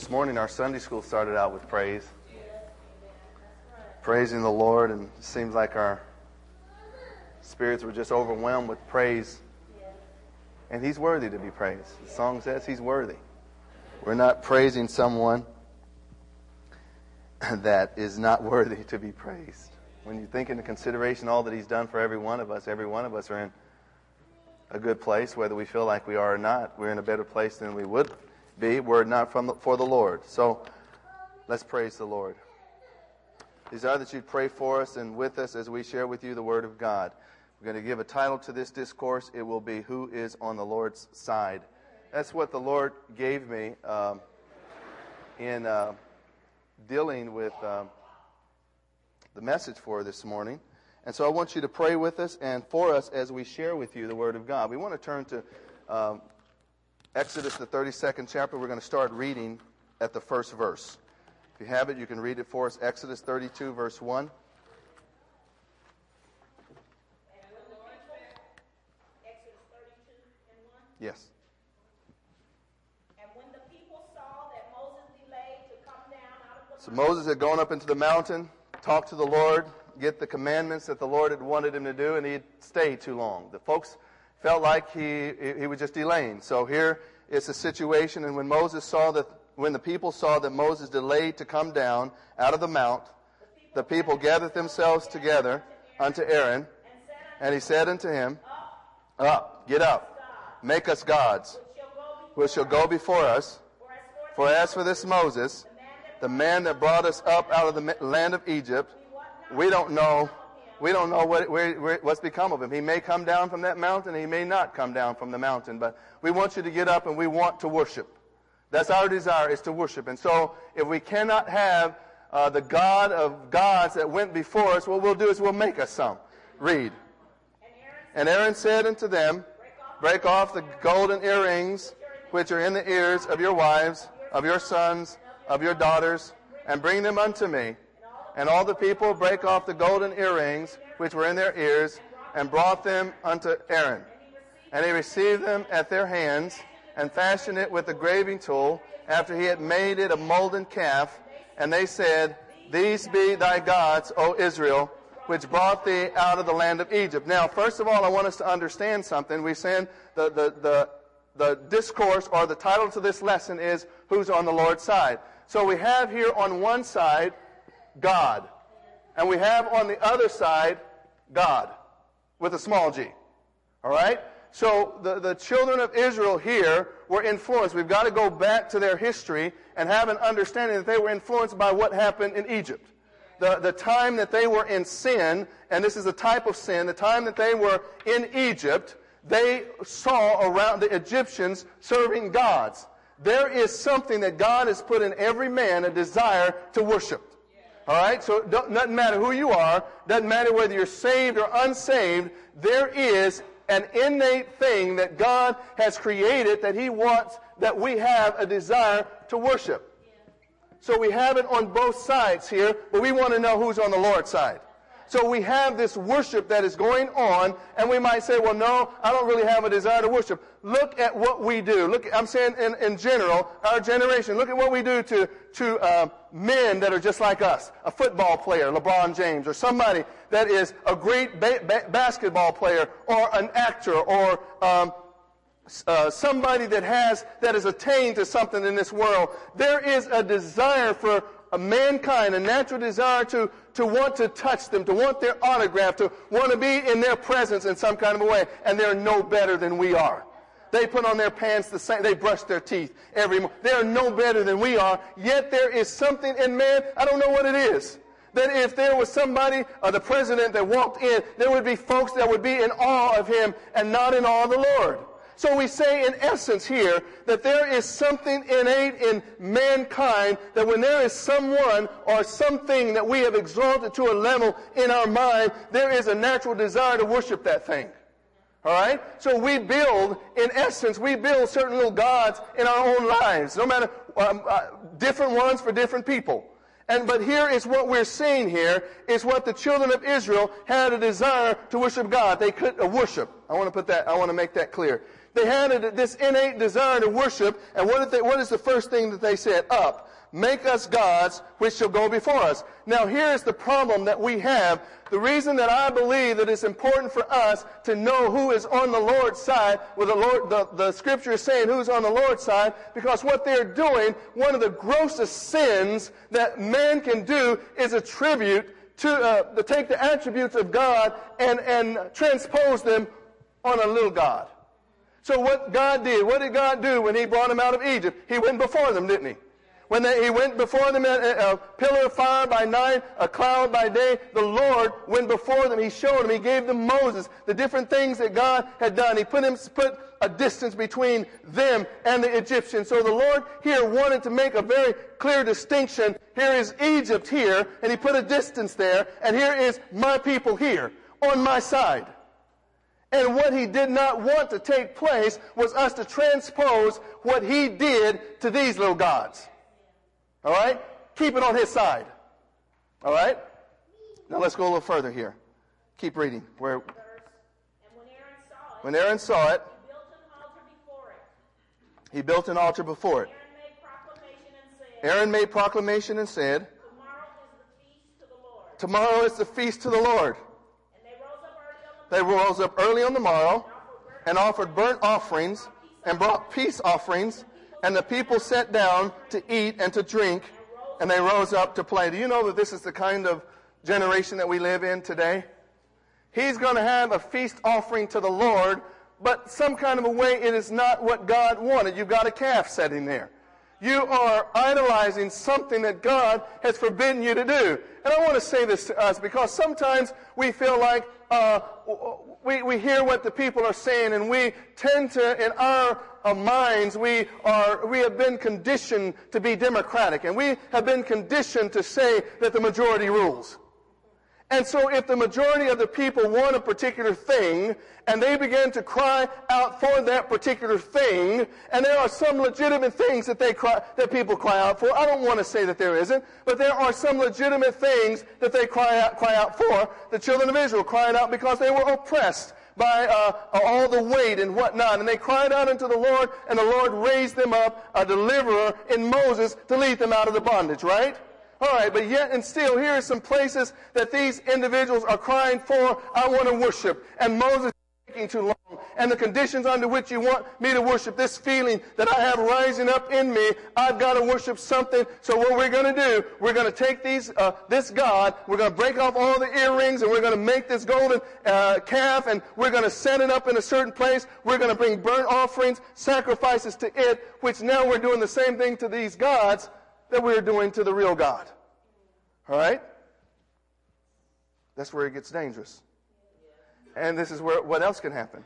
This morning our Sunday school started out with praise. Praising the Lord, and it seems like our spirits were just overwhelmed with praise. And He's worthy to be praised. The song says He's worthy. We're not praising someone that is not worthy to be praised. When you think into consideration all that He's done for every one of us are in a good place, whether we feel like we are or not. We're in a better place than we would be were it not for the Lord. So let's praise the Lord. Desire that you'd pray for us and with us as we share with you the Word of God. We're going to give a title to this discourse. It will be, Who is on the Lord's Side? That's what the Lord gave me in dealing with the message for this morning. And so I want you to pray with us and for us as we share with you the Word of God. We want to turn to Exodus, the 32nd chapter. We're going to start reading at the first verse. If you have it, you can read it for us. Exodus 32, verse 1. Exodus 32 and 1? Yes. And when the people saw that Moses delayed to come down out of the So Moses had gone up into the mountain, talked to the Lord, get the commandments that the Lord had wanted him to do, and he'd stayed too long. The folks felt like he was just delaying. So here is a situation, and when the people saw that Moses delayed to come down out of the mount, the people gathered themselves together unto Aaron, and he said unto him, Up, get up, make us gods, which shall go before us. For as for this Moses, the man that brought us up out of the land of Egypt, we don't know what's become of him. He may come down from that mountain, he may not come down from the mountain, but we want you to get up and we want to worship. That's our desire, is to worship. And so if we cannot have the God of gods that went before us, what we'll do is we'll make us some. Read. And Aaron said unto them, Break off the golden earrings which are in the ears of your wives, of your sons, of your daughters, and bring them unto me. And all the people brake off the golden earrings which were in their ears, and brought them unto Aaron. And he received them at their hands, and fashioned it with a graving tool, after he had made it a molten calf. And they said, These be thy gods, O Israel, which brought thee out of the land of Egypt. Now, first of all, I want us to understand something. We're saying the discourse, or the title to this lesson is, Who's on the Lord's Side? So we have here on one side, God. And we have on the other side, God, with a small g. All right? So the children of Israel here were influenced. We've got to go back to their history and have an understanding that they were influenced by what happened in Egypt. The time that they were in sin, and this is a type of sin, the time that they were in Egypt, they saw around the Egyptians serving gods. There is something that God has put in every man, a desire to worship. All right? So it doesn't matter who you are, doesn't matter whether you're saved or unsaved, there is an innate thing that God has created that He wants that we have a desire to worship. So we have it on both sides here, but we want to know who's on the Lord's side. So we have this worship that is going on, and we might say, well, no, I don't really have a desire to worship. Look at what we do. I'm saying in general, our generation, look at what we do to men that are just like us. A football player, LeBron James, or somebody that is a great basketball player, or an actor, or somebody that has attained to something in this world. There is a desire for mankind, a natural desire to want to touch them, to want their autograph, to want to be in their presence in some kind of a way. And they're no better than we are. They put on their pants the same, they brush their teeth every morning. They're no better than we are. Yet there is something in man, I don't know what it is, that if there was somebody, the president that walked in, there would be folks that would be in awe of him and not in awe of the Lord. So we say in essence here that there is something innate in mankind that when there is someone or something that we have exalted to a level in our mind, there is a natural desire to worship that thing. All right? So we build certain little gods in our own lives, no matter different ones for different people. But here is what we're seeing here, is what the children of Israel had a desire to worship God. They could worship. I want to make that clear. They had this innate desire to worship, and what is the first thing that they said? Up, make us gods which shall go before us. Now here's the problem that we have. The reason that I believe that it's important for us to know who is on the Lord's side, with the scripture is saying who's on the Lord's side, because what they're doing, one of the grossest sins that man can do is attribute to take the attributes of God and transpose them on a little god. So what God did, what did God do when he brought them out of Egypt? He went before them, didn't he? When he went before them in a pillar of fire by night, a cloud by day, the Lord went before them. He showed them. He gave them Moses, the different things that God had done. He put a distance between them and the Egyptians. So the Lord here wanted to make a very clear distinction. Here is Egypt here, and he put a distance there, and here is my people here, on my side. And what he did not want to take place was us to transpose what he did to these little gods. All right? Keep it on his side. All right? Now let's go a little further here. Keep reading. And when Aaron saw it, he built an altar before it. Aaron made proclamation and said, Tomorrow is the feast to the Lord. They rose up early on the morrow and offered burnt offerings and brought peace offerings, and the people sat down to eat and to drink, and they rose up to play. Do you know that this is the kind of generation that we live in today? He's going to have a feast offering to the Lord, but some kind of a way it is not what God wanted. You've got a calf sitting there. You are idolizing something that God has forbidden you to do. And I want to say this to us because sometimes we feel like we hear what the people are saying, and we tend to, in our minds, we have been conditioned to be democratic, and we have been conditioned to say that the majority rules. And so if the majority of the people want a particular thing, and they begin to cry out for that particular thing, and there are some legitimate things that that people cry out for. I don't want to say that there isn't, but there are some legitimate things that they cry out for. The children of Israel cried out because they were oppressed by all the weight and whatnot. And they cried out unto the Lord, and the Lord raised them up a deliverer in Moses to lead them out of the bondage, right? All right, but yet and still, here are some places that these individuals are crying for, I want to worship. And Moses is taking too long. And the conditions under which you want me to worship, this feeling that I have rising up in me, I've got to worship something. So what we're going to do, we're going to take this God, we're going to break off all the earrings, and we're going to make this golden calf, and we're going to set it up in a certain place. We're going to bring burnt offerings, sacrifices to it, which now we're doing the same thing to these gods that we're doing to the real God. All right? That's where it gets dangerous. And this is where what else can happen.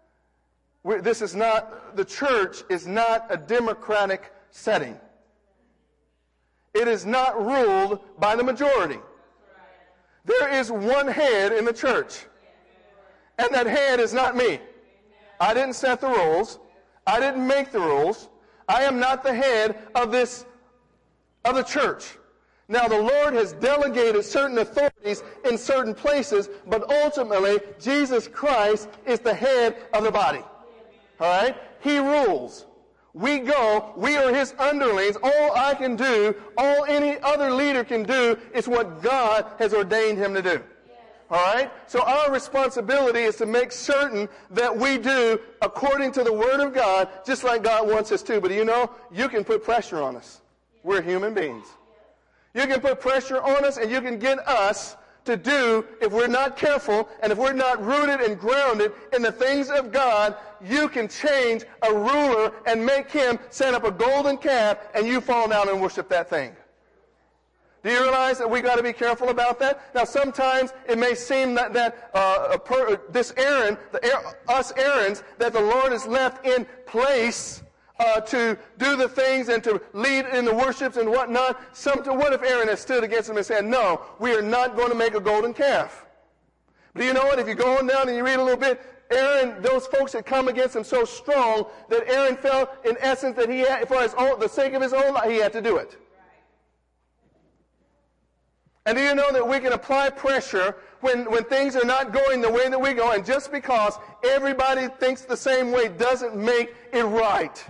The church is not a democratic setting. It is not ruled by the majority. There is one head in the church. And that head is not me. I didn't set the rules. I didn't make the rules. I am not the head of the church. Now, the Lord has delegated certain authorities in certain places, but ultimately, Jesus Christ is the head of the body. All right? He rules. We go. We are His underlings. All I can do, all any other leader can do, is what God has ordained him to do. All right? So our responsibility is to make certain that we do according to the Word of God, just like God wants us to. But you know, you can put pressure on us. We're human beings. You can put pressure on us, and you can get us to do, if we're not careful and if we're not rooted and grounded in the things of God, you can change a ruler and make him set up a golden calf, and you fall down and worship that thing. Do you realize that we got to be careful about that? Now, sometimes it may seem that this Aaron, us Aarons, that the Lord has left in place to do the things and to lead in the worships and whatnot. What if Aaron has stood against him and said, no, we are not going to make a golden calf? But do you know what? If you go on down and you read a little bit, Aaron, those folks had come against him so strong that Aaron felt, in essence, that he had, for the sake of his own life, he had to do it. And do you know that we can apply pressure when things are not going the way that we go? And just because everybody thinks the same way doesn't make it right.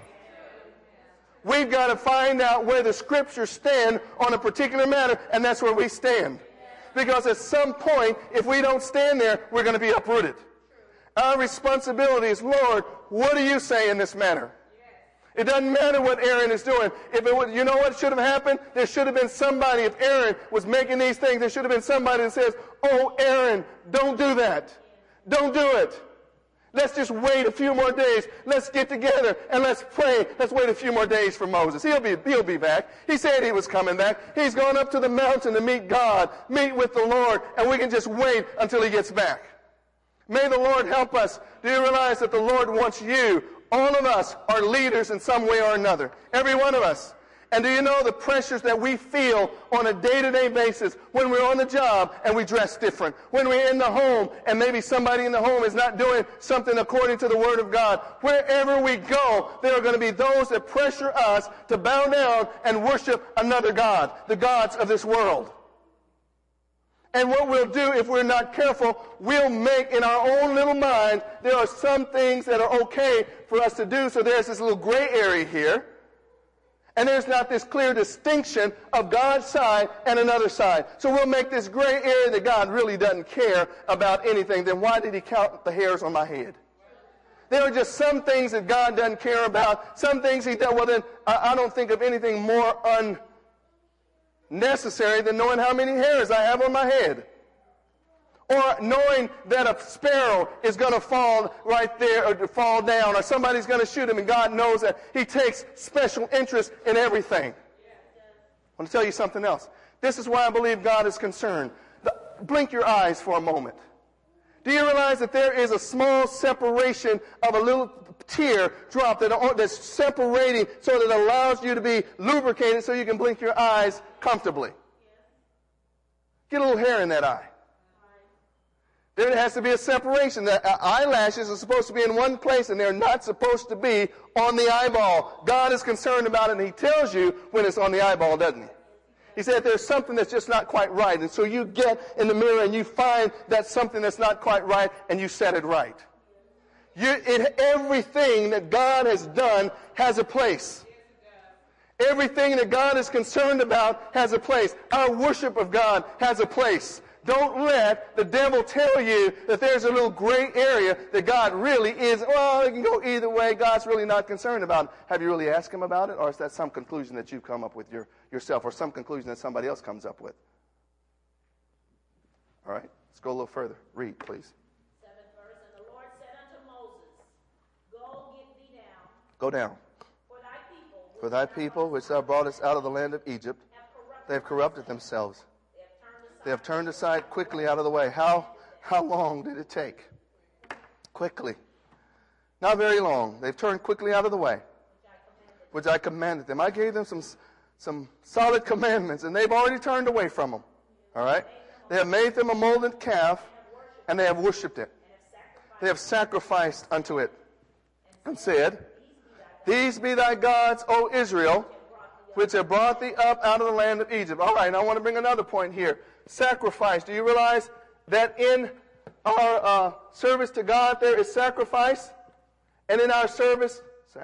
We've got to find out where the Scriptures stand on a particular matter, and that's where we stand. Because at some point, if we don't stand there, we're going to be uprooted. Our responsibility is, Lord, what do you say in this matter? It doesn't matter what Aaron is doing. If it was, you know what should have happened? There should have been somebody, if Aaron was making these things, there should have been somebody that says, oh, Aaron, don't do that. Don't do it. Let's just wait a few more days. Let's get together and let's pray. Let's wait a few more days for Moses. He'll be back. He said he was coming back. He's gone up to the mountain to meet God, meet with the Lord, and we can just wait until he gets back. May the Lord help us. Do you realize that the Lord wants you? All of us are leaders in some way or another. Every one of us. And do you know the pressures that we feel on a day-to-day basis when we're on the job and we dress different? When we're in the home and maybe somebody in the home is not doing something according to the Word of God. Wherever we go, there are going to be those that pressure us to bow down and worship another god, the gods of this world. And what we'll do if we're not careful, we'll make in our own little mind, there are some things that are okay for us to do. So there's this little gray area here. And there's not this clear distinction of God's side and another side. So we'll make this gray area that God really doesn't care about anything. Then why did he count the hairs on my head? There are just some things that God doesn't care about. Some things he does. Well, then I don't think of anything more unnecessary than knowing how many hairs I have on my head. Or knowing that a sparrow is going to fall right there or fall down, or somebody's going to shoot him, and God knows that he takes special interest in everything. I want to tell you something else. This is why I believe God is concerned. Blink your eyes for a moment. Do you realize that there is a small separation of a little tear drop that's separating so that it allows you to be lubricated so you can blink your eyes comfortably? Get a little hair in that eye. There has to be a separation. The eyelashes are supposed to be in one place, and they're not supposed to be on the eyeball. God is concerned about it, and he tells you when it's on the eyeball, doesn't he? He said there's something that's just not quite right. And so you get in the mirror and you find that something that's not quite right, and you set it right. Everything that God has done has a place. Everything that God is concerned about has a place. Our worship of God has a place. Don't let the devil tell you that there's a little gray area that God really is. Well, it can go either way. God's really not concerned about it. Have you really asked him about it? Or is that some conclusion that you've come up with yourself, or some conclusion that somebody else comes up with? All right, let's go a little further. Read, please. 7th verse. And the Lord said unto Moses, Go, get thee down. Go down. For thy people, which thou broughtest out of the land of Egypt, they have corrupted themselves. They have turned aside quickly out of the way. How long did it take? Quickly. Not very long. They've turned quickly out of the way, which I commanded them. I gave them some solid commandments, and they've already turned away from them. All right? They have made them a molten calf, and they have worshipped it. They have sacrificed unto it, and said, These be thy gods, O Israel, which have brought thee up out of the land of Egypt. All right, and I want to bring another point here. Sacrifice. Do you realize that in our service to God there is sacrifice? And in our service,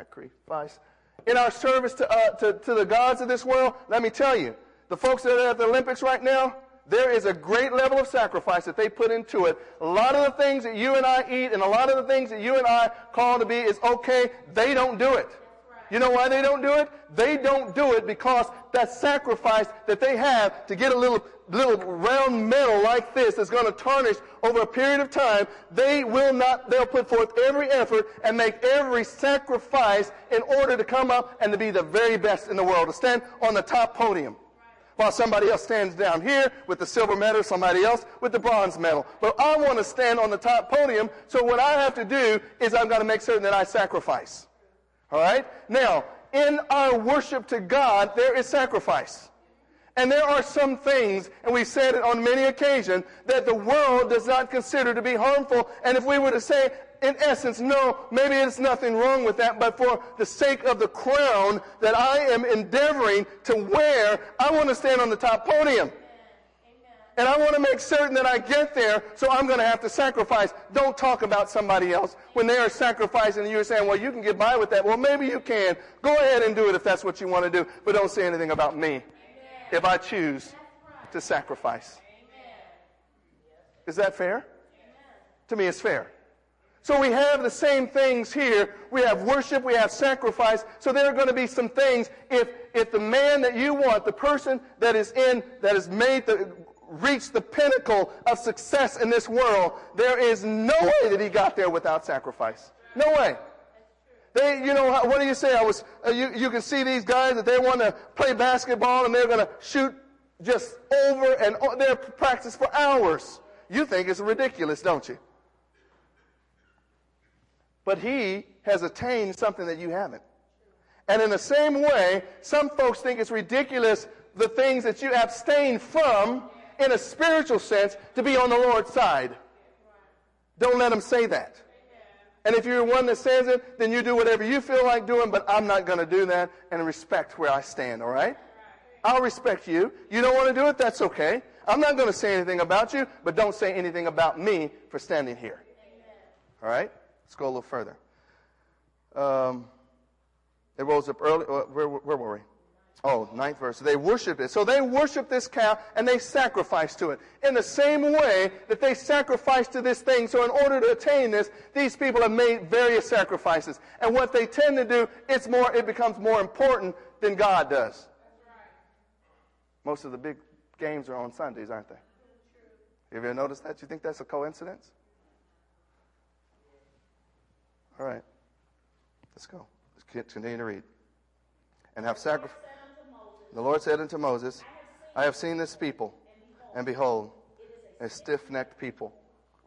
in our service to the gods of this world, let me tell you, the folks that are at the Olympics right now, there is a great level of sacrifice that they put into it. A lot of the things that you and I eat and a lot of the things that you and I call to be is okay, they don't do it. You know why they don't do it? They don't do it because that sacrifice that they have to get a little round medal like this that's going to tarnish over a period of time, they'll put forth every effort and make every sacrifice in order to come up and to be the very best in the world, to stand on the top podium. While somebody else stands down here with the silver medal, somebody else with the bronze medal. But I want to stand on the top podium, so what I have to do is I've got to make certain that I sacrifice. All right? Now, in our worship to God, there is sacrifice. And there are some things, and we've said it on many occasions, that the world does not consider to be harmful. And if we were to say, in essence, no, maybe there's nothing wrong with that, but for the sake of the crown that I am endeavoring to wear, I want to stand on the top podium. And I want to make certain that I get there, so I'm going to have to sacrifice. Don't talk about somebody else when they are sacrificing and you're saying, well, you can get by with that. Well, maybe you can. Go ahead and do it if that's what you want to do. But don't say anything about me if I choose to sacrifice. Is that fair? To me, it's fair. So we have the same things here. We have worship, we have sacrifice. So there are going to be some things. If the man that you want, the person that is made to reach the pinnacle of success in this world, there is no way that he got there without sacrifice. No way. What do you say? You can see these guys that they want to play basketball and they're going to shoot just over and they're practice for hours. You think it's ridiculous, don't you? But he has attained something that you haven't. And in the same way, some folks think it's ridiculous the things that you abstain from in a spiritual sense to be on the Lord's side. Don't let them say that. And if you're one that says it, then you do whatever you feel like doing, but I'm not going to do that and respect where I stand, all right? I'll respect you. You don't want to do it? That's okay. I'm not going to say anything about you, but don't say anything about me for standing here. All right? Let's go a little further. It rose up early. Where were we? Oh, 9th verse. They worship it. So they worship this calf and they sacrifice to it. In the same way that they sacrifice to this thing. So in order to attain this, these people have made various sacrifices. And what they tend to do, it becomes more important than God does. Most of the big games are on Sundays, aren't they? Have you ever noticed that? Do you think that's a coincidence? All right. Let's go. Let's continue to read. And have sacrificed. The Lord said unto Moses, I have seen this people, and behold, a stiff-necked people.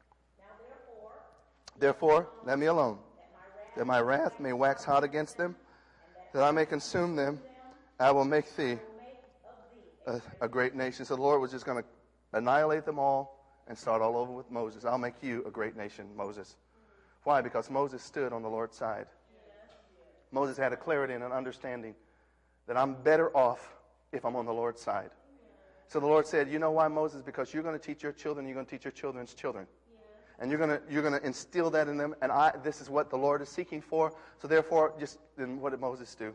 Therefore, let me alone, that my wrath may wax hot against them, that I may consume them. I will make thee a great nation. So the Lord was just going to annihilate them all and start all over with Moses. I'll make you a great nation, Moses. Why? Because Moses stood on the Lord's side. Moses had a clarity and an understanding that I'm better off if I'm on the Lord's side. So the Lord said, you know why, Moses? Because you're going to teach your children, you're going to teach your children's children. And you're going to instill that in them, and this is what the Lord is seeking for. So therefore, then what did Moses do?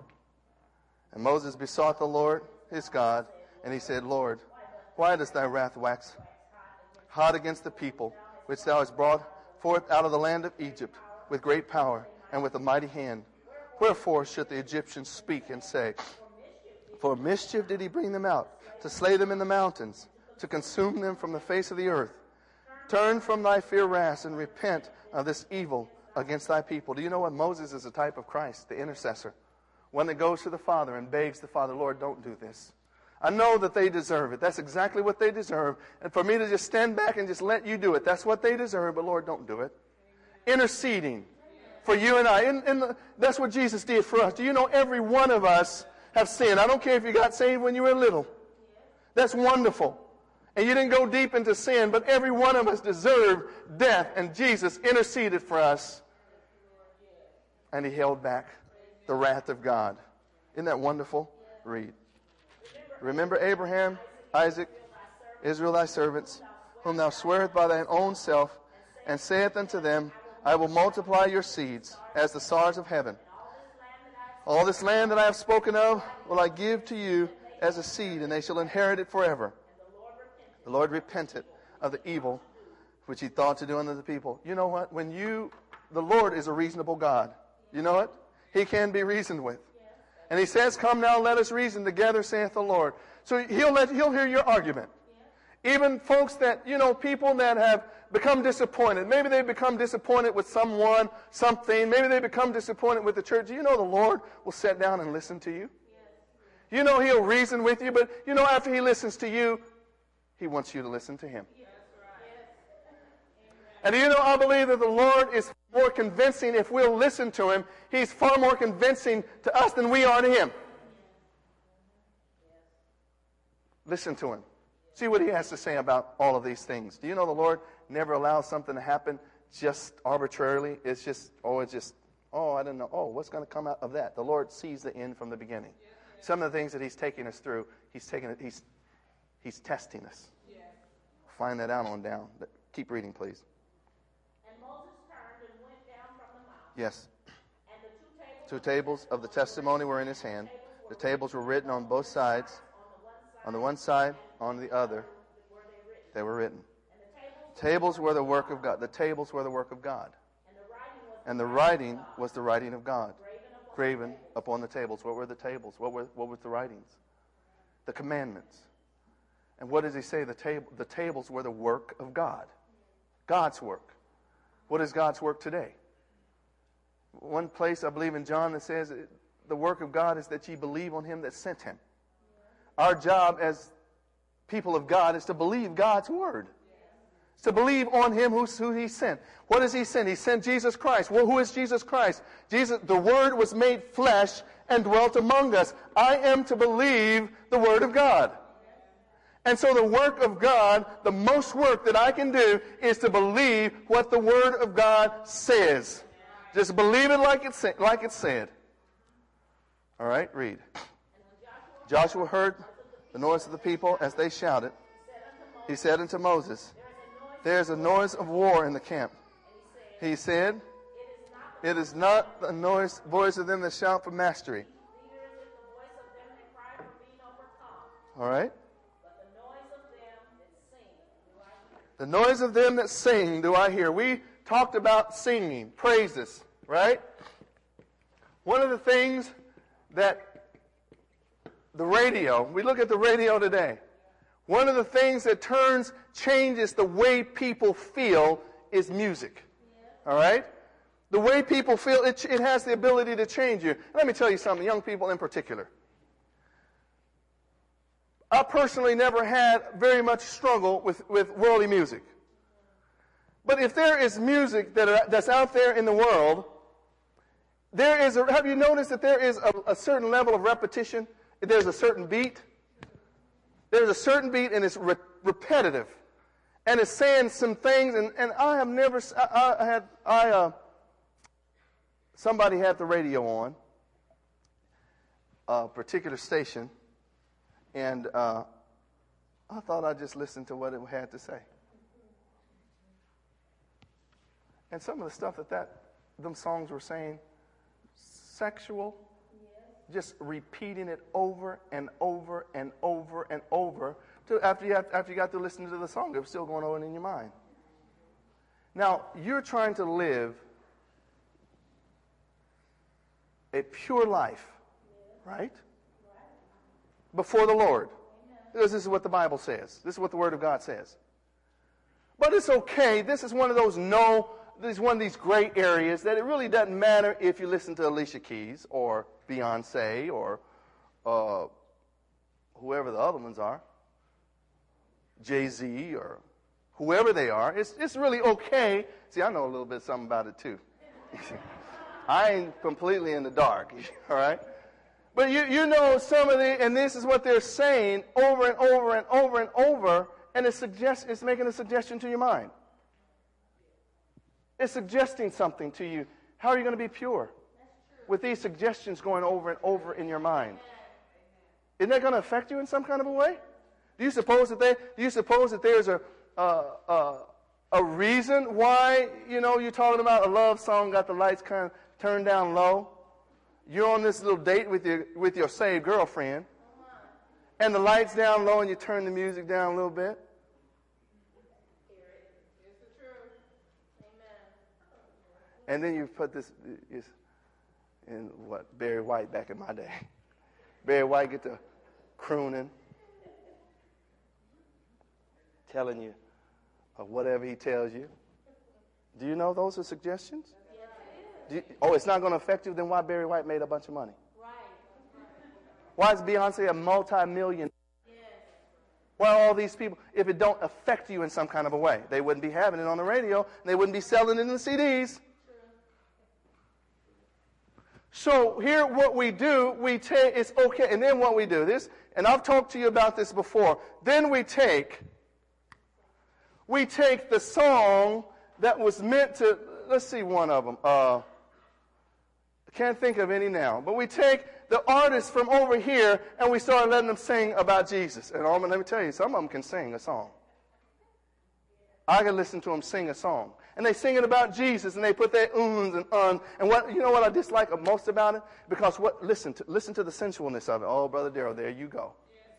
And Moses besought the Lord, his God, and he said, Lord, why does thy wrath wax hot against the people, which thou hast brought forth out of the land of Egypt with great power and with a mighty hand? Wherefore should the Egyptians speak and say, for mischief did he bring them out, to slay them in the mountains, to consume them from the face of the earth. Turn from thy fear wrath and repent of this evil against thy people. Do you know what? Moses is a type of Christ, the intercessor. One that goes to the Father and begs the Father, Lord, don't do this. I know that they deserve it. That's exactly what they deserve. And for me to just stand back and just let you do it, that's what they deserve, but Lord, don't do it. Interceding for you and I. And that's what Jesus did for us. Do you know every one of us have sinned? I don't care if you got saved when you were little. That's wonderful. And you didn't go deep into sin, but every one of us deserved death, and Jesus interceded for us. And he held back the wrath of God. Isn't that wonderful? Read. Remember Abraham, Isaac, Israel thy servants, whom thou swearest by thine own self, and saith unto them, I will multiply your seeds as the stars of heaven. All this land that I have spoken of will I give to you as a seed, and they shall inherit it forever. The Lord repented of the evil which he thought to do unto the people. You know what? The Lord is a reasonable God. You know it? He can be reasoned with. And he says, come now, let us reason together, saith the Lord. So he'll hear your argument. Even folks that, people that have become disappointed. Maybe they become disappointed with someone, something. Maybe they become disappointed with the church. Do you know the Lord will sit down and listen to you? You know he'll reason with you, but after he listens to you, he wants you to listen to him. And I believe that the Lord is more convincing if we'll listen to him. He's far more convincing to us than we are to him. Listen to him. See what he has to say about all of these things. Do you know the Lord never allows something to happen just arbitrarily? It's just, I don't know. Oh, what's going to come out of that? The Lord sees the end from the beginning. Some of the things that he's taking us through, he's testing us. find that out on down. Keep reading, please. And Moses turned and went down from the mountain. Yes. And the Two tables of the testimony were in his hand. The tables were written on both sides. On the one side, on the other, they were written. Tables were the work of God. The tables were the work of God. And the writing was the writing of God, graven upon the tables. What were the tables? What were the writings? The commandments. And what does he say? The tables were the work of God. God's work. What is God's work today? One place, I believe in John, that says the work of God is that ye believe on him that sent him. Our job as people of God is to believe God's word. It's to believe on him who he sent. What does he send? He sent Jesus Christ. Well, who is Jesus Christ? Jesus, the word was made flesh and dwelt among us. I am to believe the word of God. And so the work of God, the most work that I can do is to believe what the word of God says. Just believe it like it said. All right, read. Joshua heard the noise of the people as they shouted. He said unto Moses, there is a noise of war in the camp. He said, it is not the voice of them that shout for mastery. All right. The noise of them that sing do I hear. We talked about singing, praises, right? One of the things that the radio, we look at the radio today. One of the things that changes the way people feel is music. All right? The way people feel, it has the ability to change you. Let me tell you something, young people in particular. I personally never had very much struggle with worldly music. But if there is music that's out there in the world, have you noticed that there is a certain level of repetition? There's a certain beat. There's a certain beat, and it's repetitive. And it's saying some things, and I have never, somebody had the radio on, a particular station, and I thought I'd just listen to what it had to say. And some of the stuff them songs were saying, sexual, just repeating it over and over and over and over. After you got to listen to the song, it was still going on in your mind. Now, you're trying to live a pure life, right? Before the Lord. This is what the Bible says. This is what the Word of God says. But it's okay. This is one of those one of these gray areas that it really doesn't matter if you listen to Alicia Keys or Beyonce or whoever the other ones are, Jay-Z or whoever they are. It's really okay. See, I know a little bit something about it too. I ain't completely in the dark, all right? But you know some of and this is what they're saying over and over and over and over, and it's making a suggestion to your mind. It's suggesting something to you. How are you going to be pure? With these suggestions going over and over in your mind. Isn't that going to affect you in some kind of a way? Do you suppose that there's a reason why, you're talking about a love song, got the lights kind of turned down low? You're on this little date with your saved girlfriend, and the lights down low, and you turn the music down a little bit. And then you put this in Barry White back in my day. Barry White get to crooning, telling you whatever he tells you. Do you know those are suggestions? It's not going to affect you? Then why Barry White made a bunch of money? Right. Why is Beyonce a multi-million? Yes. Why all these people? If it don't affect you in some kind of a way, they wouldn't be having it on the radio, and they wouldn't be selling it in the CDs. So here what we do, it's okay. And then what we do, and I've talked to you about this before, then we take the song that was meant to, let's see one of them. I can't think of any now. But we take the artists from over here and we start letting them sing about Jesus. And let me tell you, some of them can sing a song. I can listen to them sing a song. And they sing it about Jesus, and they put their ums and uns. And what, you know what I dislike most about it? Because listen to the sensualness of it. Oh, Brother Darrell, there you go.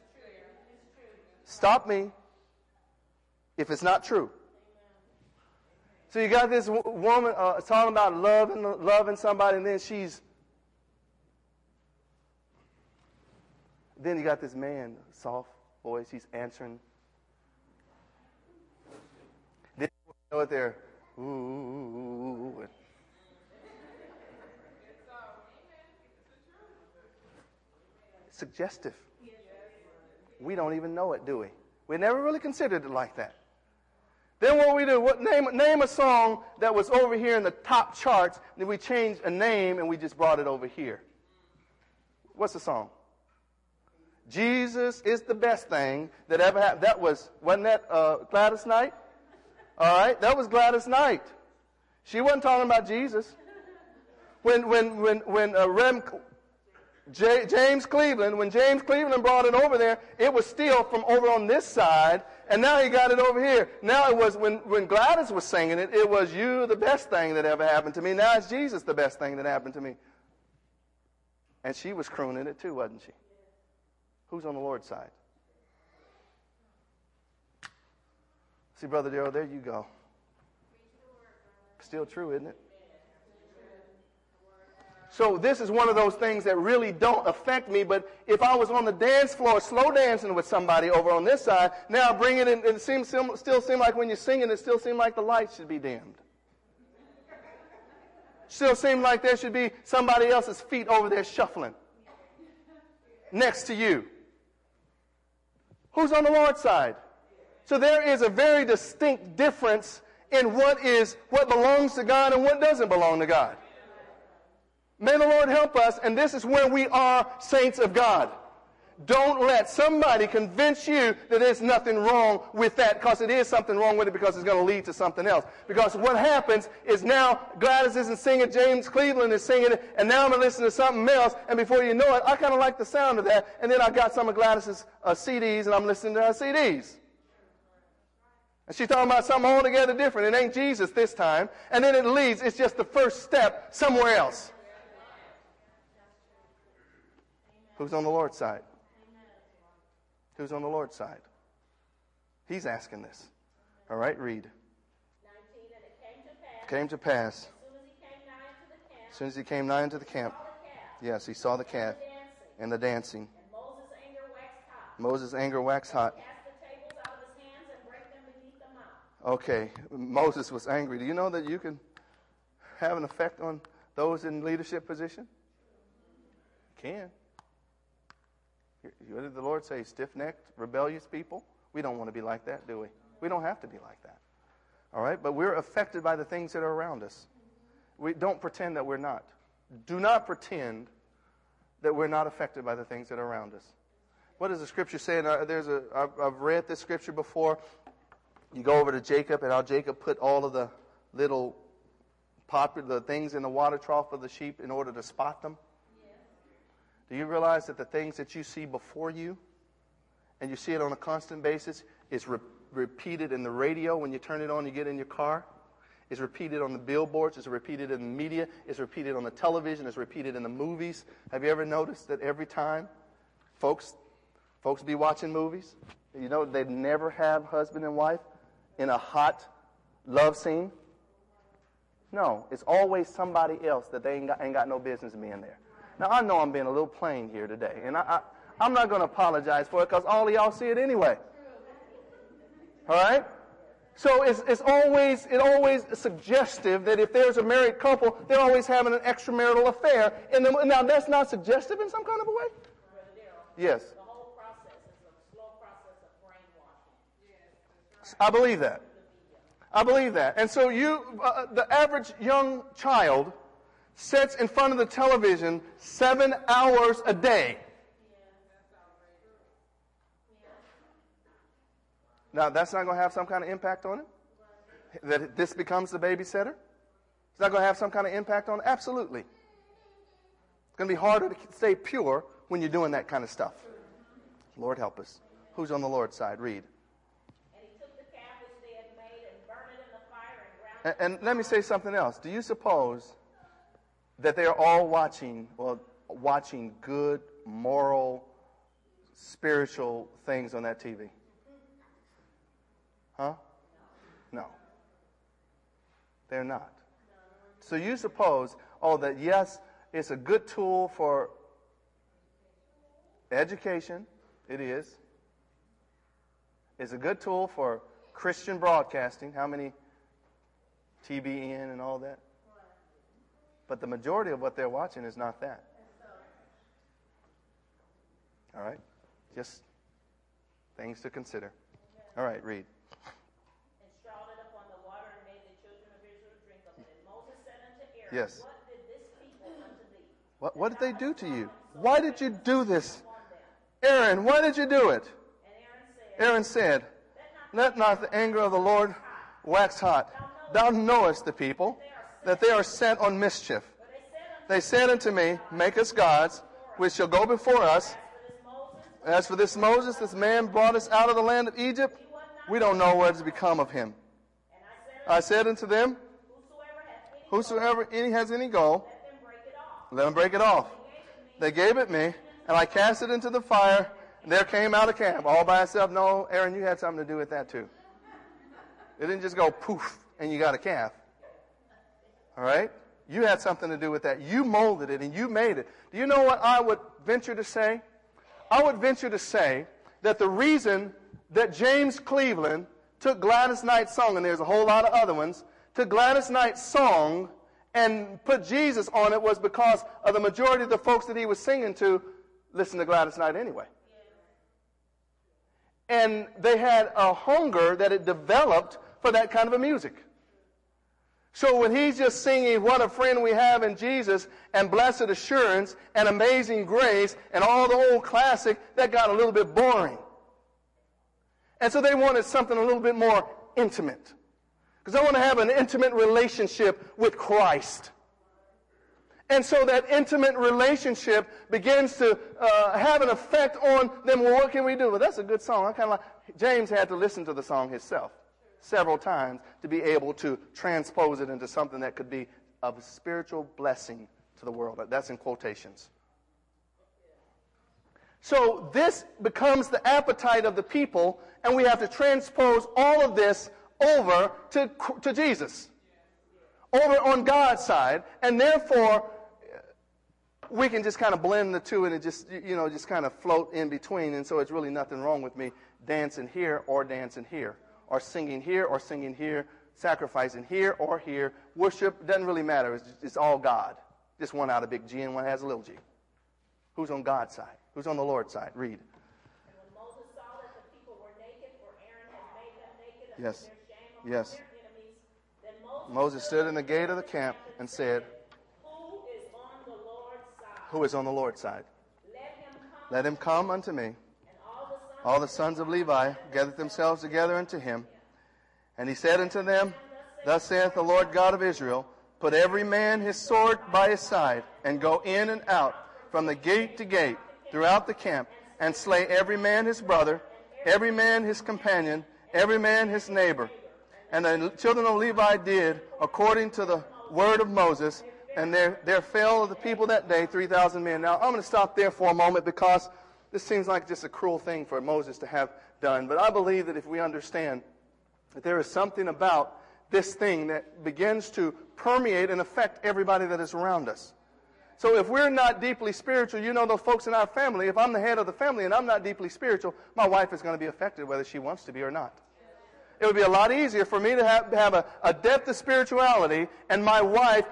Stop me if it's not true. So you got this woman talking about loving somebody, and then you got this man, soft voice, he's answering. Then you know what they're, ooh. Suggestive. We don't even know it, do we? We never really considered it like that. Then what we do, name a song that was over here in the top charts, and then we changed a name and we just brought it over here. What's the song? Jesus is the best thing that ever happened. Wasn't that Gladys Knight? All right, that was Gladys Knight. She wasn't talking about Jesus. When James Cleveland brought it over there, it was still from over on this side, and now he got it over here. Now it was when Gladys was singing it, it was you the best thing that ever happened to me. Now it's Jesus the best thing that happened to me. And she was crooning it too, wasn't she? Who's on the Lord's side? See, Brother Darrell, there you go. Still true, isn't it? So this is one of those things that really don't affect me, but if I was on the dance floor slow dancing with somebody over on this side, now bring it in, it still seem like when you're singing, it still seems like the lights should be dimmed. Still seem like there should be somebody else's feet over there shuffling next to you. Who's on the Lord's side? So there is a very distinct difference in what belongs to God and what doesn't belong to God. May the Lord help us, and this is where we are saints of God. Don't let somebody convince you that there's nothing wrong with that, because it is something wrong with it, because it's going to lead to something else. Because what happens is now Gladys isn't singing, James Cleveland is singing it, and now I'm listening to something else, and before you know it, I kind of like the sound of that, and then I got some of Gladys's CDs, and I'm listening to her CDs. And she's talking about something altogether different. It ain't Jesus this time. And then it's just the first step somewhere else. Who's on the Lord's side? Who's on the Lord's side? He's asking this. All right, read. 19, and it came to pass. As soon as he came nigh unto the camp, Yes, he saw the calf and the dancing. And Moses' anger waxed hot. Moses' anger waxed hot. Cast the tables out of his hands and brake them beneath the mount. Okay, Moses was angry. Do you know that you can have an effect on those in leadership position? You can. What did the Lord say? Stiff-necked, rebellious people? We don't want to be like that, do we? We don't have to be like that. All right? But we're affected by the things that are around us. We don't pretend that we're not. Do not pretend that we're not affected by the things that are around us. What does the Scripture say? And I've read this Scripture before. You go over to Jacob, and how Jacob put all of the little popular things in the water trough of the sheep in order to spot them. Do you realize that the things that you see before you, and you see it on a constant basis, is repeated in the radio when you turn it on, you get in your car? It's repeated on the billboards. It's repeated in the media. It's repeated on the television. It's repeated in the movies. Have you ever noticed that every time folks be watching movies, you know they never have husband and wife in a hot love scene? No, it's always somebody else that they ain't got no business being there. Now, I know I'm being a little plain here today, and I'm not going to apologize for it, because all of y'all see it anyway. All right? So it's always suggestive that if there's a married couple, they're always having an extramarital affair. Now, that's not suggestive in some kind of a way? Yes. The whole process is a slow process of brainwashing. I believe that. I believe that. And so the average young child sits in front of the television 7 hours a day. Now, that's not going to have some kind of impact on it? That this becomes the babysitter? It's not going to have some kind of impact on it? Absolutely. It's going to be harder to stay pure when you're doing that kind of stuff. Lord help us. Who's on the Lord's side? Read. And he took the calf which they had made and And let me say something else. Do you suppose that they are all watching good, moral, spiritual things on that TV? Huh? No. They're not. So you suppose, that yes, it's a good tool for education. It is. It's a good tool for Christian broadcasting. How many TBN and all that? But the majority of what they're watching is not that. All right? Just things to consider. All right, read. And strawed it upon the water and made the children of Israel drink of it. And Moses said unto Aaron, Yes. What did this people unto thee? What did they do to you? Why did you do this? Aaron, why did you do it? And Aaron said, Let not the anger of the Lord wax hot. Thou knowest the people, that they are set on mischief. They said unto me, Make us gods, which shall go before us. As for this Moses, this man brought us out of the land of Egypt. We don't know what has become of him. I said unto them, Whosoever has any gold, let him break it off. They gave it me, and I cast it into the fire, and there came out a calf all by itself. No, Aaron, you had something to do with that too. It didn't just go poof, and you got a calf. All right? You had something to do with that. You molded it, and you made it. Do you know what I would venture to say? I would venture to say that the reason that James Cleveland took Gladys Knight's song, and there's a whole lot of other ones, took Gladys Knight's song and put Jesus on it was because of the majority of the folks that he was singing to listen to Gladys Knight anyway. And they had a hunger that it developed for that kind of a music. So when he's just singing What a Friend We Have in Jesus and Blessed Assurance and Amazing Grace and all the old classic, that got a little bit boring. And so they wanted something a little bit more intimate. Because I want to have an intimate relationship with Christ. And so that intimate relationship begins to have an effect on them. Well, what can we do? Well, that's a good song. I kind of like James had to listen to the song himself several times to be able to transpose it into something that could be of spiritual blessing to the world. That's in quotations. So this becomes the appetite of the people, and we have to transpose all of this over to Jesus, over on God's side, and therefore we can just kind of blend the two and it just kind of float in between, and so it's really nothing wrong with me dancing here or dancing here, or singing here, sacrificing here or here. Worship doesn't really matter. It's all God. Just one out of big G and one has a little g. Who's on God's side? Who's on the Lord's side? Read. And when Moses saw that the people were naked, for Aaron had made them naked, and Yes. their shame upon Yes. their enemies, then Moses stood in the gate of the camp and said, Who is on the Lord's side? Who is on the Lord's side? Let him come unto me. And All the sons of Levi gathered themselves together unto him. And he said unto them, Thus saith the Lord God of Israel, Put every man his sword by his side, and go in and out from the gate to gate throughout the camp, and slay every man his brother, every man his companion, every man his neighbor. And the children of Levi did according to the word of Moses, and there fell of the people that day 3,000 men. Now, I'm going to stop there for a moment because this seems like just a cruel thing for Moses to have done. But I believe that if we understand that there is something about this thing that begins to permeate and affect everybody that is around us. So if we're not deeply spiritual, those folks in our family, if I'm the head of the family and I'm not deeply spiritual, my wife is going to be affected whether she wants to be or not. It would be a lot easier for me to have a depth of spirituality and my wife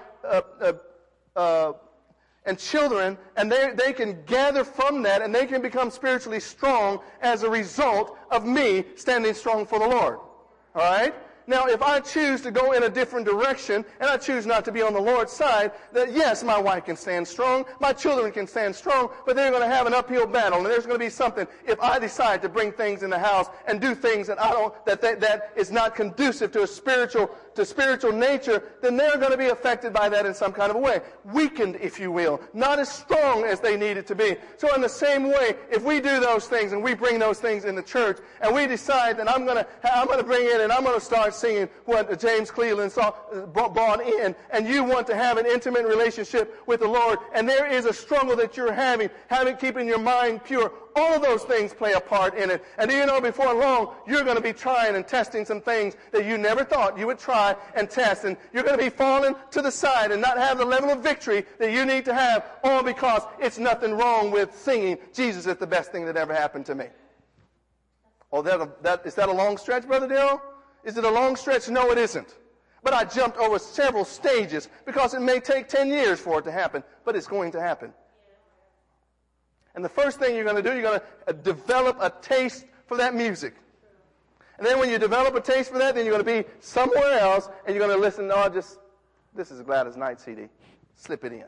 and children, and they can gather from that and they can become spiritually strong as a result of me standing strong for the Lord. All right? Now, if I choose to go in a different direction, and I choose not to be on the Lord's side, that yes, my wife can stand strong, my children can stand strong, but they're going to have an uphill battle, and there's going to be something, if I decide to bring things in the house and do things that is not conducive to spiritual nature, then they're going to be affected by that in some kind of a way. Weakened, if you will. Not as strong as they needed to be. So in the same way, if we do those things and we bring those things in the church, and we decide that I'm going to bring in and I'm going to start start singing what James Cleveland brought in, and you want to have an intimate relationship with the Lord, and there is a struggle that you're having keeping your mind pure, all of those things play a part in it. And do you know, before long, you're going to be trying and testing some things that you never thought you would try and test. And you're going to be falling to the side and not have the level of victory that you need to have, all because it's nothing wrong with singing, Jesus is the best thing that ever happened to me. Oh, is that a long stretch, Brother Darrell? Is it a long stretch? No, it isn't. But I jumped over several stages because it may take 10 years for it to happen, but it's going to happen. And the first thing you're going to do, you're going to develop a taste for that music. And then when you develop a taste for that, then you're going to be somewhere else, and you're going to listen, this is a Gladys Knight CD. Slip it in.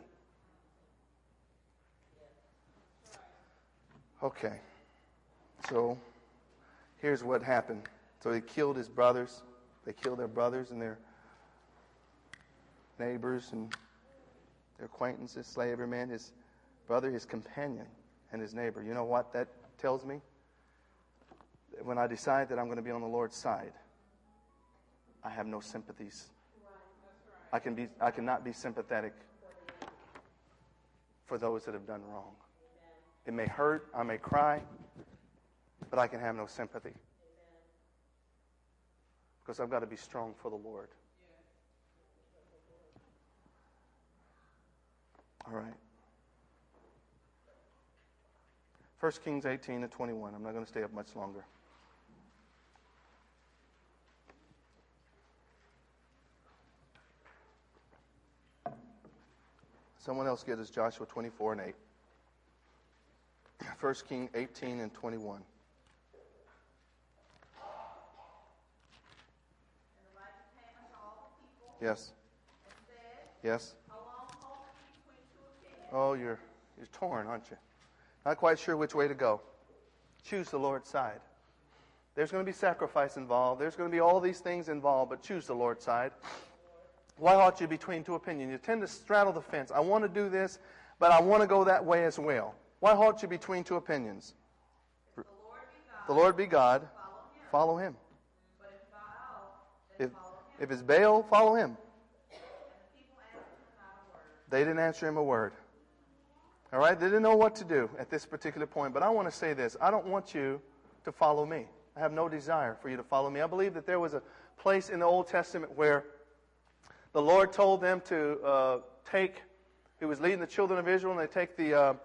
Okay. So, here's what happened. So he killed his brothers. They killed their brothers and their neighbors and their acquaintances, slay every man, his brother, his companion, and his neighbor. You know what that tells me? When I decide that I'm going to be on the Lord's side, I have no sympathies. I cannot be sympathetic for those that have done wrong. It may hurt, I may cry, but I can have no sympathy. Because I've got to be strong for the Lord. All right. 1 Kings 18 and 21. I'm not going to stay up much longer. Someone else get us Joshua 24 and 8. 1 Kings 18 and 21. Yes. Yes. Oh, you're torn, aren't you? Not quite sure which way to go. Choose the Lord's side. There's going to be sacrifice involved. There's going to be all these things involved, but choose the Lord's side. Why halt you between two opinions? You tend to straddle the fence. I want to do this, but I want to go that way as well. Why halt you between two opinions? The Lord be God. Follow him. If it's Baal, follow him. They didn't answer him a word. All right? They didn't know what to do at this particular point. But I want to say this. I don't want you to follow me. I have no desire for you to follow me. I believe that there was a place in the Old Testament where the Lord told them to he was leading the children of Israel, and they take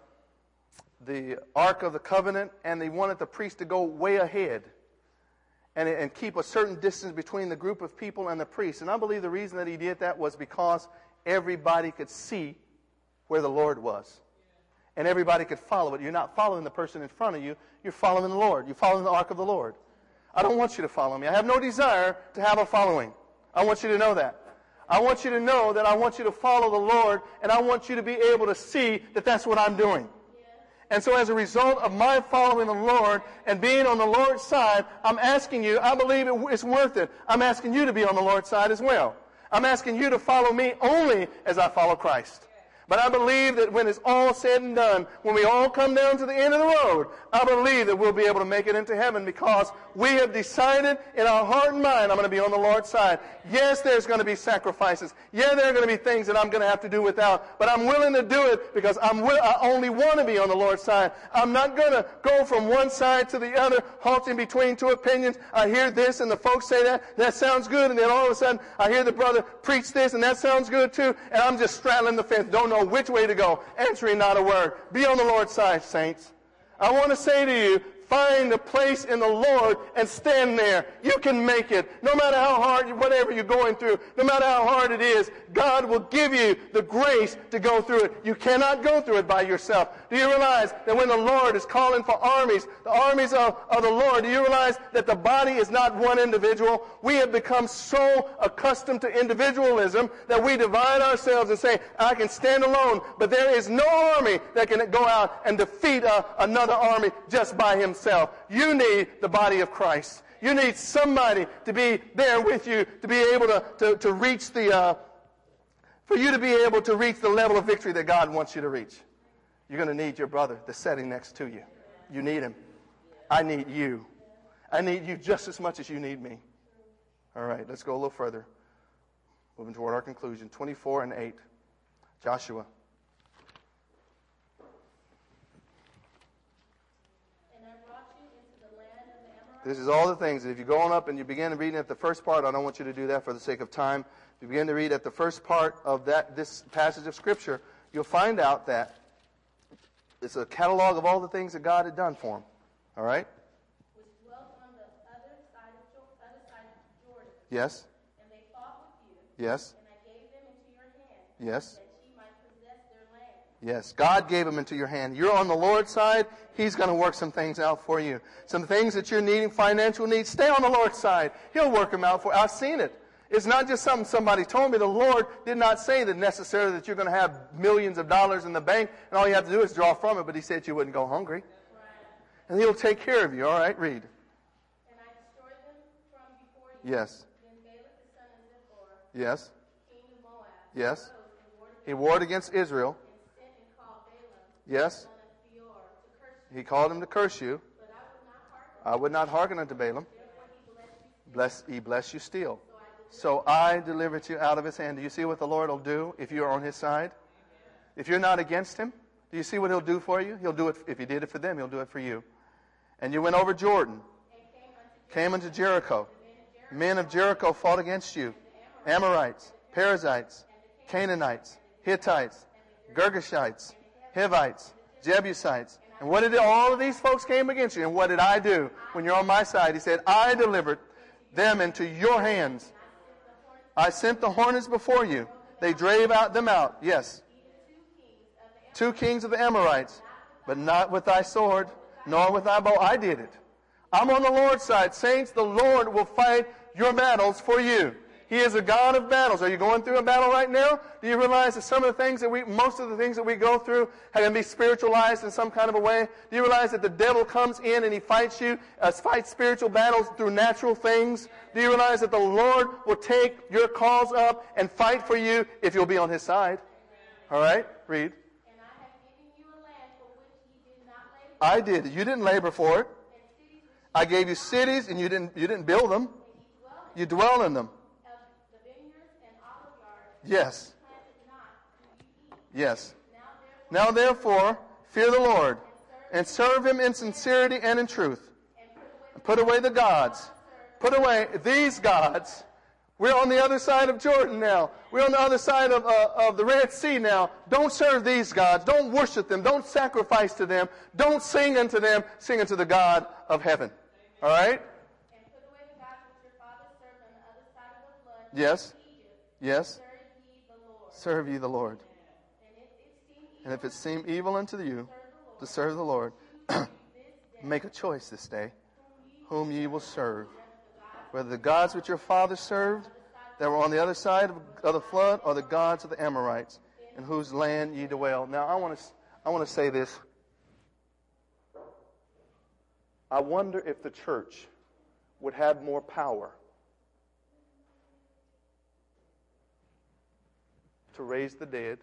the Ark of the Covenant, and they wanted the priest to go way ahead and keep a certain distance between the group of people and the priest. And I believe the reason that he did that was because everybody could see where the Lord was. And everybody could follow it. You're not following the person in front of you. You're following the Lord. You're following the Ark of the Lord. I don't want you to follow me. I have no desire to have a following. I want you to know that. I want you to know that I want you to follow the Lord, and I want you to be able to see that that's what I'm doing. And so as a result of my following the Lord and being on the Lord's side, I'm asking you, I believe it's worth it. I'm asking you to be on the Lord's side as well. I'm asking you to follow me only as I follow Christ. But I believe that when it's all said and done, when we all come down to the end of the road, I believe that we'll be able to make it into heaven because we have decided in our heart and mind, I'm going to be on the Lord's side. Yes, there's going to be sacrifices. Yeah, there are going to be things that I'm going to have to do without. But I'm willing to do it because I only want to be on the Lord's side. I'm not going to go from one side to the other, halting between two opinions. I hear this and the folks say that sounds good. And then all of a sudden, I hear the brother preach this and that sounds good too. And I'm just straddling the fence. Don't know which way to go, answering not a word. Be on the Lord's side, saints. I want to say to you, find a place in the Lord and stand there. You can make it. No matter how hard, whatever you're going through, no matter how hard it is, God will give you the grace to go through it. You cannot go through it by yourself. Do you realize that when the Lord is calling for armies, the armies of the Lord, do you realize that the body is not one individual? We have become so accustomed to individualism that we divide ourselves and say, I can stand alone, but there is no army that can go out and defeat another army just by himself. You need the body of Christ. You need somebody to be there with you to be able to reach for you to be able to reach the level of victory that God wants you to reach. You're going to need your brother that's sitting next to you. You need him. I need you. I need you just as much as you need me. All right, let's go a little further. Moving toward our conclusion. 24 and 8. Joshua. And I brought you into the land of the Amorites. This is all the things. If you go on up and you begin reading at the first part, I don't want you to do that for the sake of time. If you begin to read at the first part of this passage of Scripture, you'll find out that it's a catalog of all the things that God had done for him. All right? Which dwelt on the other side of Jordan. Yes. And they fought with you. Yes. And I gave them into your hand. Yes. That ye might possess their land. Yes. God gave them into your hand. You're on the Lord's side. He's going to work some things out for you. Some things that you're needing, financial needs, stay on the Lord's side. He'll work them out for you. I've seen it. It's not just something somebody told me. The Lord did not say that necessarily that you're going to have millions of dollars in the bank and all you have to do is draw from it, but he said you wouldn't go hungry. And he'll take care of you. All right, read. And I destroyed them from before you. Yes. Then Balak the son of Zippor, Yes. king of Moab, Yes. rose and warred He warred against Israel. and sent and called Balaam, Yes. son of Beor, to curse you. He called him to curse you. But I would not hearken. I would not hearken unto Balaam. Therefore he blessed you. He bless you still. So I delivered you out of his hand. Do you see what the Lord will do if you are on his side? If you're not against him, do you see what he'll do for you? He'll do it. If he did it for them, he'll do it for you. And you went over Jordan, came unto Jericho. Men of Jericho fought against you. Amorites, Perizzites, Canaanites, Hittites, Girgashites, Hivites, Jebusites. And what did all of these folks came against you? And what did I do when you're on my side? He said, I delivered them into your hands. I sent the hornets before you. They drave them out. Yes. 2 kings of the Amorites, but not with thy sword, nor with thy bow. I did it. I'm on the Lord's side. Saints, the Lord will fight your battles for you. He is a God of battles. Are you going through a battle right now? Do you realize that some of the things most of the things that we go through can be spiritualized in some kind of a way? Do you realize that the devil comes in and he fights you, fights spiritual battles through natural things? Do you realize that the Lord will take your cause up and fight for you if you'll be on his side? All right? Read. And I have given you a land for which ye did not labor. I did. You didn't labor for it. And cities which I gave you cities and you didn't build them. ye dwell in. You dwell in them. Of the vineyards and olive yards Yes. planted not, do ye eat. Yes. Now therefore, Now therefore, fear the Lord and serve him in sincerity and in truth. And put away the gods. Put away these gods. We're on the other side of Jordan now. We're on the other side of the Red Sea now. Don't serve these gods. Don't worship them. Don't sacrifice to them. Don't sing unto them. Sing unto the God of heaven. All right? and put away the gods which your fathers served on the other side of the flood. Yes. in Egypt. Yes. Serve ye the Lord. Serve ye the Lord. And if it seem And if it seem evil unto you to serve the Lord, make a choice this day whom ye will serve. Whether the gods which your fathers served that were on the other side of the flood or the gods of the Amorites in whose land ye dwell. Now I want to say this. I wonder if the church would have more power to raise the dead,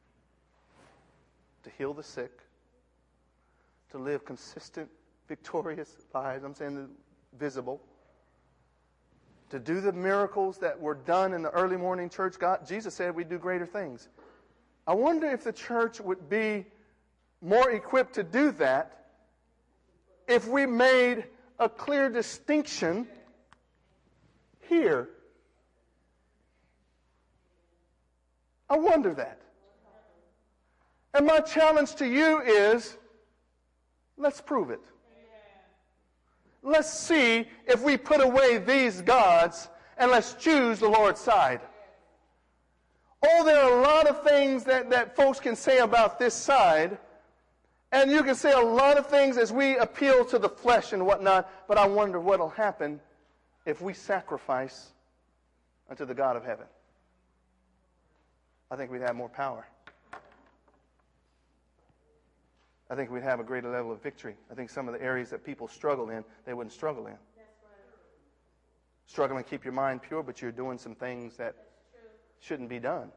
to heal the sick, to live consistent, victorious lives. I'm saying visible. To do the miracles that were done in the early morning church. Jesus said we'd do greater things. I wonder if the church would be more equipped to do that if we made a clear distinction here. I wonder that. And my challenge to you is, let's prove it. Let's see if we put away these gods and let's choose the Lord's side. Oh, there are a lot of things that folks can say about this side. And you can say a lot of things as we appeal to the flesh and whatnot. But I wonder what will happen if we sacrifice unto the God of heaven. I think we'd have more power. I think we'd have a greater level of victory. I think some of the areas that people struggle in, they wouldn't struggle in. Struggling to keep your mind pure, but you're doing some things that shouldn't be done.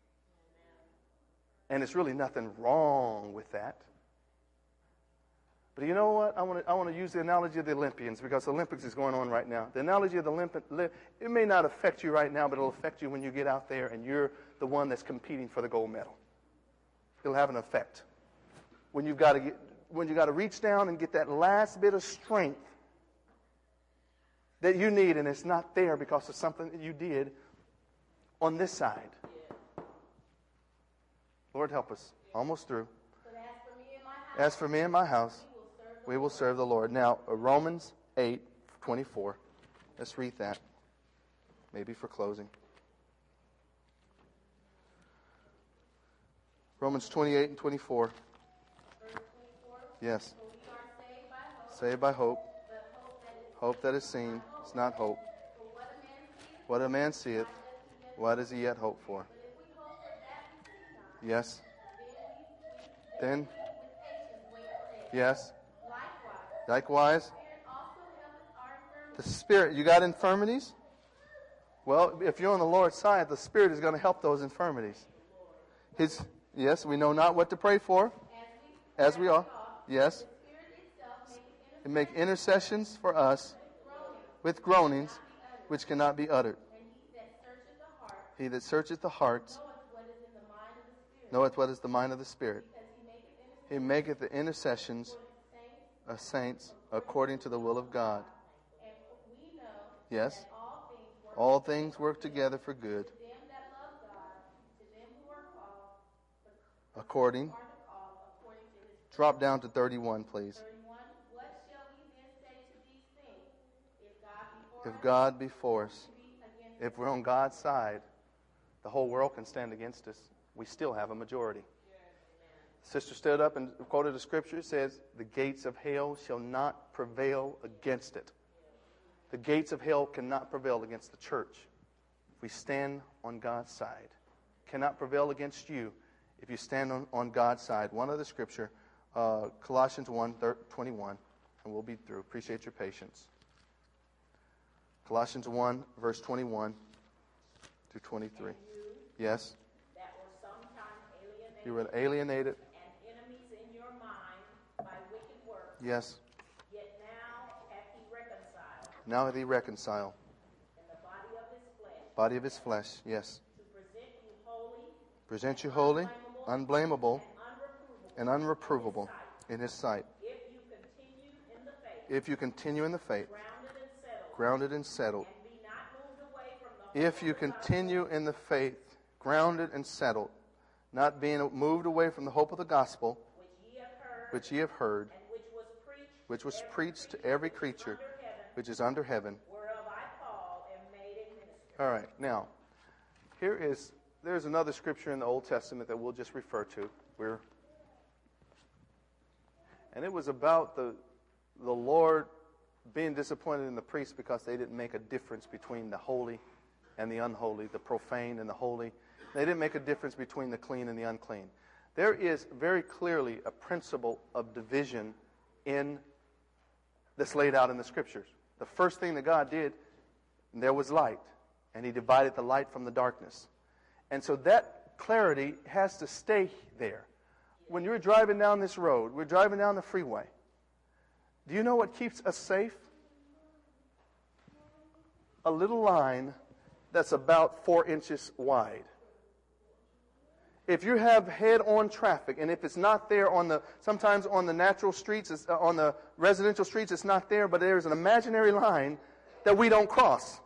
And it's really nothing wrong with that. But you know what? I want to use the analogy of the Olympians, because the Olympics is going on right now. The analogy of the it may not affect you right now, but it'll affect you when you get out there and you're the one that's competing for the gold medal. It'll have an effect. When you've got to reach down and get that last bit of strength that you need, and it's not there because of something that you did on this side. Lord, help us. Almost through. As for me and my house, we will serve the Lord. Now, Romans 8:24. Let's read that. Maybe for closing. Romans 28:24. Yes. Saved by hope. Hope that is seen is not hope. What a man seeth, what does he yet hope for? Yes. Then. Yes. Likewise. The Spirit. You got infirmities? Well, if you're on the Lord's side, the Spirit is going to help those infirmities. Yes, we know not what to pray for. As we are. Yes. And make intercessions for us with groanings which cannot be uttered. He that searcheth the hearts knoweth what is the mind of the Spirit. He maketh the intercessions of saints according to the will of God. Yes. All things work together for good. According. Drop down to 31, please. If God be for us, if we're on God's side, the whole world can stand against us. We still have a majority. Sister stood up and quoted a scripture. It says, the gates of hell shall not prevail against it. The gates of hell cannot prevail against the church if we stand on God's side. Cannot prevail against you if you stand on God's side. One other scripture, Colossians 1:21, and we'll be through. Appreciate your patience. Colossians 1, verse 21 through 23. Yes. That were sometime alienated. You were alienated. And enemies in your mind by wicked works. Yes. Yet now hath he reconciled. Now hath he reconciled. In the body of his flesh. Body of his flesh. Yes. To present you holy. Present you holy, unblameable, and unreprovable in his sight. If you continue in the faith. If you continue in the faith. Grounded and settled. And be not moved away from the hope if you continue in the faith, grounded and settled, not being moved away from the hope of the gospel, which ye have heard, and which was preached to every creature which is under heaven. Whereof I, Paul, am made a minister. All right, now, there's another scripture in the Old Testament that we'll just refer to. And it was about the Lord being disappointed in the priests because they didn't make a difference between the holy and the unholy, the profane and the holy. They didn't make a difference between the clean and the unclean. There is very clearly a principle of division that's laid out in the Scriptures. The first thing that God did, there was light, and He divided the light from the darkness. And so that clarity has to stay there. When you're driving down this road, we're driving down the freeway, do you know what keeps us safe? A little line that's about 4 inches wide. If you have head-on traffic, and if it's not there sometimes on the natural streets, on the residential streets, it's not there, but there's an imaginary line that we don't cross.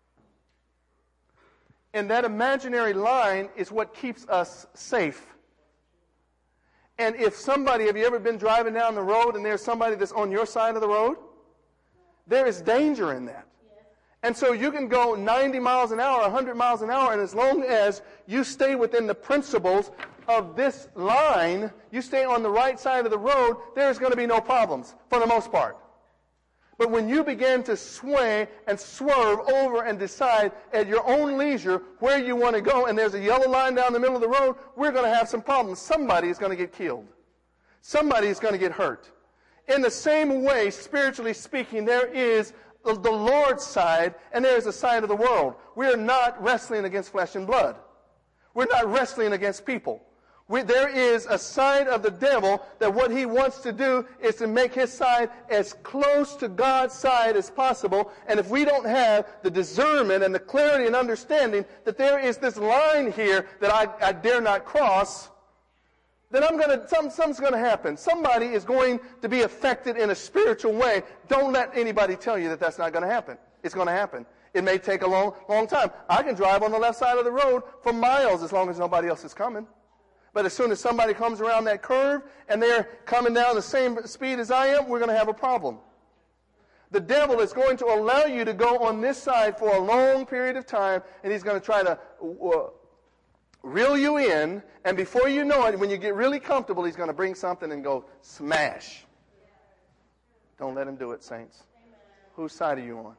And that imaginary line is what keeps us safe. And have you ever been driving down the road and there's somebody that's on your side of the road? There is danger in that. And so you can go 90 miles an hour, 100 miles an hour, and as long as you stay within the principles of this line, you stay on the right side of the road, there's going to be no problems for the most part. But when you begin to sway and swerve over and decide at your own leisure where you want to go, and there's a yellow line down the middle of the road, we're going to have some problems. Somebody is going to get killed. Somebody is going to get hurt. In the same way, spiritually speaking, there is the Lord's side and there is a side of the world. We are not wrestling against flesh and blood. We're not wrestling against people. There is a side of the devil that what he wants to do is to make his side as close to God's side as possible. And if we don't have the discernment and the clarity and understanding that there is this line here that I dare not cross, then something's going to happen. Somebody is going to be affected in a spiritual way. Don't let anybody tell you that that's not going to happen. It's going to happen. It may take a long, long time. I can drive on the left side of the road for miles as long as nobody else is coming. But as soon as somebody comes around that curve and they're coming down the same speed as I am, we're going to have a problem. The devil is going to allow you to go on this side for a long period of time, and he's going to try to reel you in, and before you know it, when you get really comfortable, he's going to bring something and go smash. Don't let him do it, saints. Whose side are you on?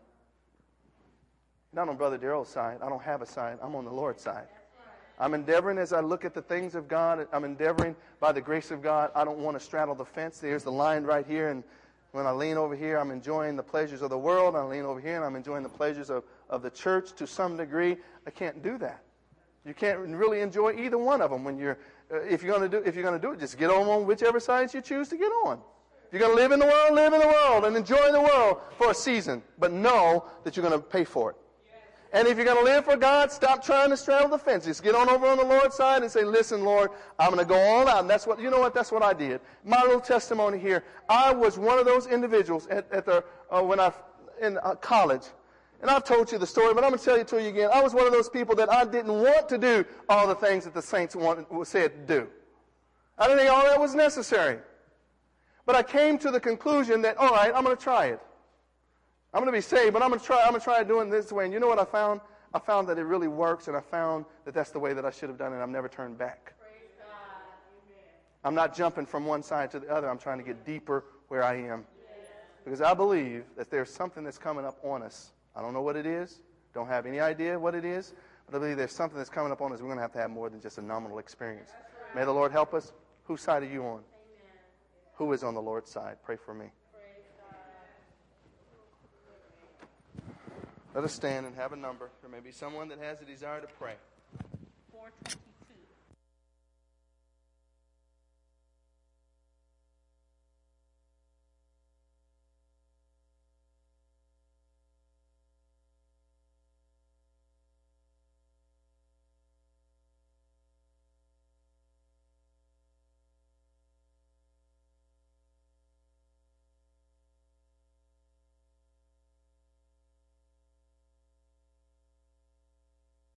Not on Brother Darrell's side. I don't have a side. I'm on the Lord's side. I'm endeavoring as I look at the things of God. I'm endeavoring by the grace of God. I don't want to straddle the fence. There's the line right here. And when I lean over here, I'm enjoying the pleasures of the world. I lean over here and I'm enjoying the pleasures of the church to some degree. I can't do that. You can't really enjoy either one of them when you're, if you're going to do it, just get on whichever side you choose to get on. If you're going to live in the world and enjoy the world for a season. But know that you're going to pay for it. And if you're going to live for God, stop trying to straddle the fence. Just get on over on the Lord's side and say, listen, Lord, I'm going to go all out. And that's what I did. My little testimony here. I was one of those individuals in college. And I've told you the story, but I'm going to tell it to you again. I was one of those people that I didn't want to do all the things that the saints said to do. I didn't think all that was necessary. But I came to the conclusion that, all right, I'm going to try it. I'm going to be saved, but I'm going to try doing it this way. And you know what I found? I found that it really works, and I found that that's the way that I should have done it, and I've never turned back. Praise God. I'm not jumping from one side to the other. I'm trying to get deeper where I am. Because I believe that there's something that's coming up on us. I don't know what it is. Don't have any idea what it is. But I believe there's something that's coming up on us. We're going to have more than just a nominal experience. May the Lord help us. Whose side are you on? Amen. Who is on the Lord's side? Pray for me. Let us stand and have a number. There may be someone that has a desire to pray.